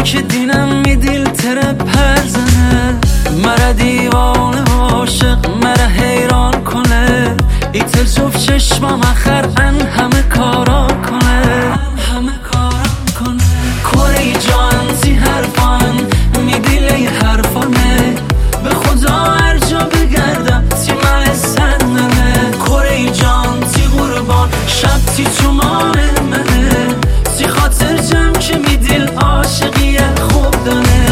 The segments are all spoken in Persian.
که دینم می دیل تره پر زنه، مرا دیوانه و عاشق مرا حیران کنه، ایتر جفت چشمم اخر ان همه کارا کنه، همه کارا کنه. کره جان زی حرفان می دیل ای حرفانه، به خدا هر جا بگردم تی من سندنه. کره جان تی قربان شب تی چومان منه، تی خاطر جمع که می دیل عاشقی خوب دانه.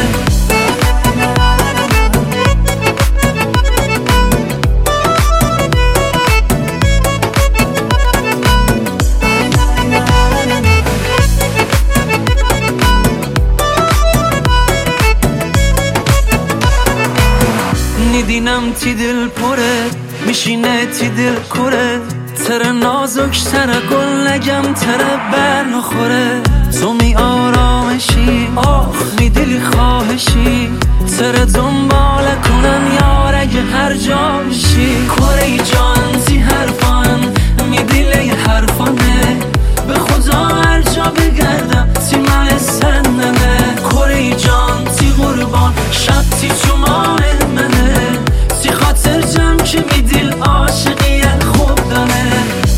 نیدینم تی دل پره میشینه تی دل کره، تره نازک تره گل نگم تره بر نخوره. تو می آرامشی آخ می دلی خواهشی، تره دنباله کنم یار اگه هر جا بشی. کره جان زی حرفان می دلی حرفانه، به خدا هر جا بگردم تی من سندنه. کره جان تی قربان شب تی چومان منه، تی خاطر جمع که می دیل عاشقی خوب دانه.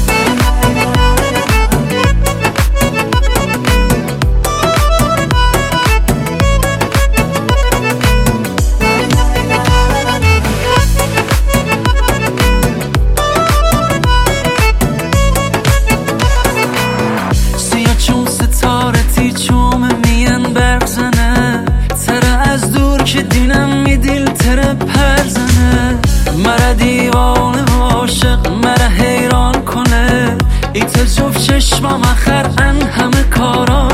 سیاه چون ستاره تی چوم مین برق زنه، تره از دور که دینم می دیل تره پر زنه، مرا دیوانه و عاشق مرا حیران کنه، ایتر جفت چشمم اخر ان همه کارا